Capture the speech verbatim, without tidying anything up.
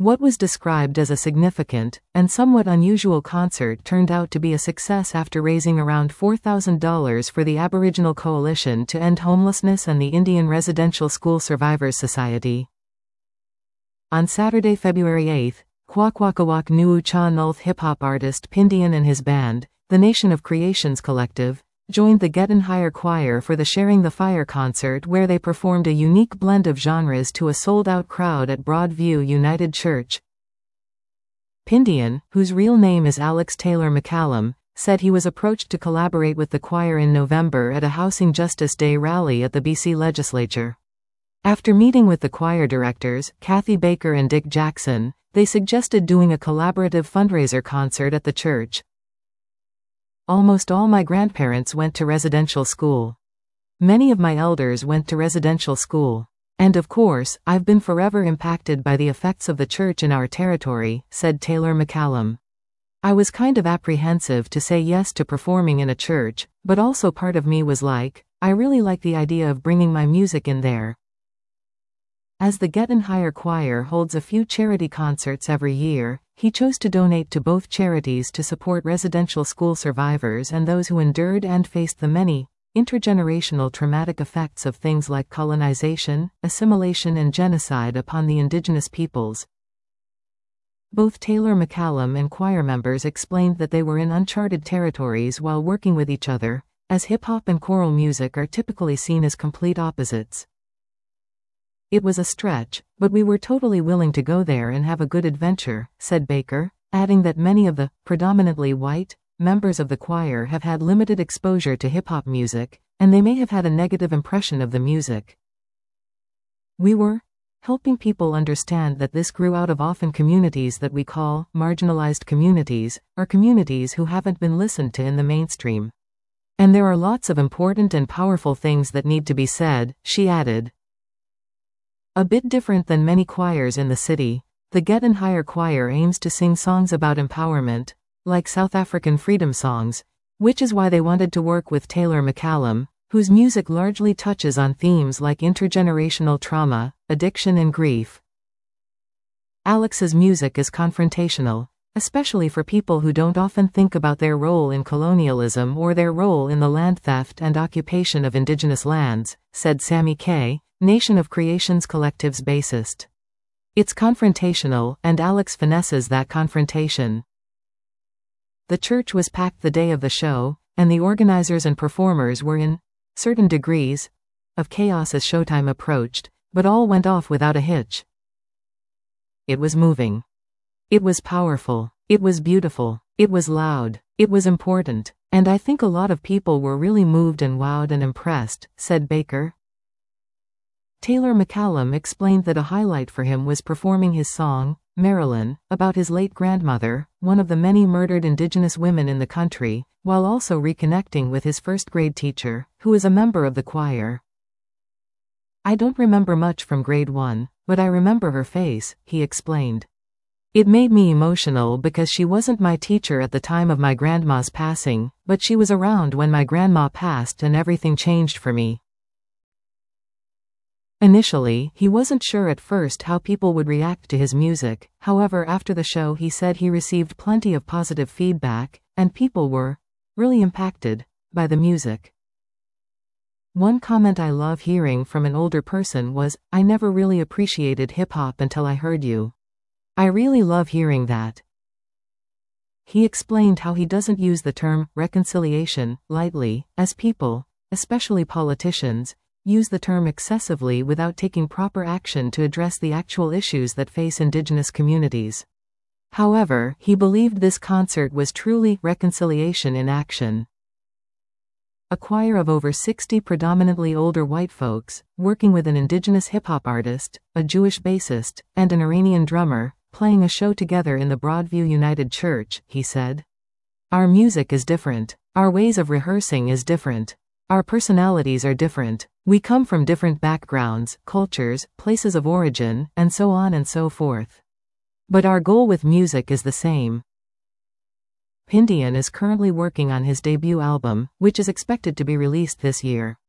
What was described as a significant and somewhat unusual concert turned out to be a success after raising around four thousand dollars for the Aboriginal Coalition to End Homelessness and the Indian Residential School Survivors Society. On Saturday, February eighth, Kwakwaka'wak Nuu Cha Nulth hip-hop artist Pindian and his band, the Nation of Creations Collective, joined the Gettin' Higher Choir for the Sharing the Fire concert, where they performed a unique blend of genres to a sold-out crowd at Broadview United Church. Pindian, whose real name is Alex Taylor McCallum, said he was approached to collaborate with the choir in November at a Housing Justice Day rally at the B C Legislature. After meeting with the choir directors, Kathy Baker and Dick Jackson, they suggested doing a collaborative fundraiser concert at the church. Almost all my grandparents went to residential school. Many of my elders went to residential school. And of course, I've been forever impacted by the effects of the church in our territory, said Taylor McCallum. I was kind of apprehensive to say yes to performing in a church, but also part of me was like, I really like the idea of bringing my music in there. As the Gettin' Higher Choir holds a few charity concerts every year, he chose to donate to both charities to support residential school survivors and those who endured and faced the many, intergenerational traumatic effects of things like colonization, assimilation and genocide upon the indigenous peoples. Both Taylor McCallum and choir members explained that they were in uncharted territories while working with each other, as hip-hop and choral music are typically seen as complete opposites. It was a stretch, but we were totally willing to go there and have a good adventure, said Baker, adding that many of the, predominantly white, members of the choir have had limited exposure to hip-hop music, and they may have had a negative impression of the music. We were helping people understand that this grew out of often communities that we call marginalized communities, or communities who haven't been listened to in the mainstream. And there are lots of important and powerful things that need to be said, she added. A bit different than many choirs in the city, the Gettin' Higher Choir aims to sing songs about empowerment, like South African freedom songs, which is why they wanted to work with Taylor McCallum, whose music largely touches on themes like intergenerational trauma, addiction and grief. Alex's music is confrontational, especially for people who don't often think about their role in colonialism or their role in the land theft and occupation of indigenous lands, said Sammy Kay, Nation of Creations Collective's bassist. It's confrontational, and Alex finesses that confrontation. The church was packed the day of the show, and the organizers and performers were in certain degrees of chaos as showtime approached, but all went off without a hitch. It was moving. It was powerful. It was beautiful. It was loud. It was important. And I think a lot of people were really moved and wowed and impressed, said Baker. Taylor McCallum explained that a highlight for him was performing his song, Marilyn, about his late grandmother, one of the many murdered Indigenous women in the country, while also reconnecting with his first-grade teacher, who is a member of the choir. I don't remember much from grade one, but I remember her face, he explained. It made me emotional because she wasn't my teacher at the time of my grandma's passing, but she was around when my grandma passed and everything changed for me. Initially, he wasn't sure at first how people would react to his music, however after the show he said he received plenty of positive feedback, and people were really impacted by the music. One comment I love hearing from an older person was, "I never really appreciated hip-hop until I heard you. I really love hearing that." He explained how he doesn't use the term reconciliation lightly, as people, especially politicians, use the term excessively without taking proper action to address the actual issues that face Indigenous communities. However, he believed this concert was truly reconciliation in action. A choir of over sixty predominantly older white folks, working with an Indigenous hip-hop artist, a Jewish bassist, and an Iranian drummer, playing a show together in the Broadview United Church, he said. Our music is different. Our ways of rehearsing is different. Our personalities are different. We come from different backgrounds, cultures, places of origin, and so on and so forth. But our goal with music is the same. Pindian is currently working on his debut album, which is expected to be released this year.